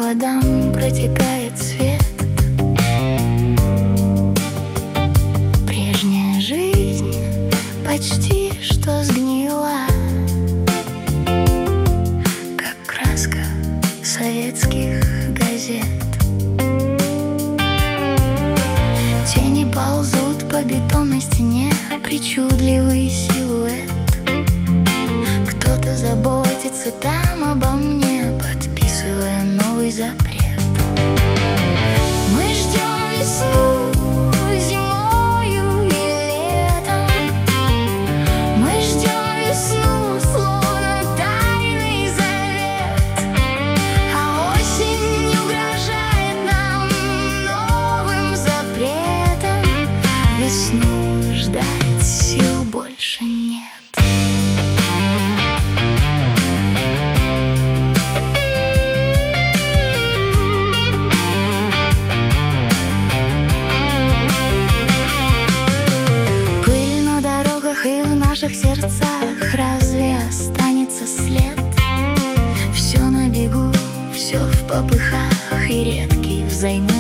проводам протекает свет. Прежняя жизнь почти что сгнила, как краска советских газет. Тени ползут по бетонной стене, причудливый силуэт. Кто-то заботится там обо мне, подписывая новый запрет. Мы ждем весну зимою и летом. Мы ждем весну, словно тайный завет. А осень не угрожает нам новым запретом. Весну ждать сил больше нет. И в наших сердцах разве останется след? Все на бегу, все в попыхах, и редкий взаймы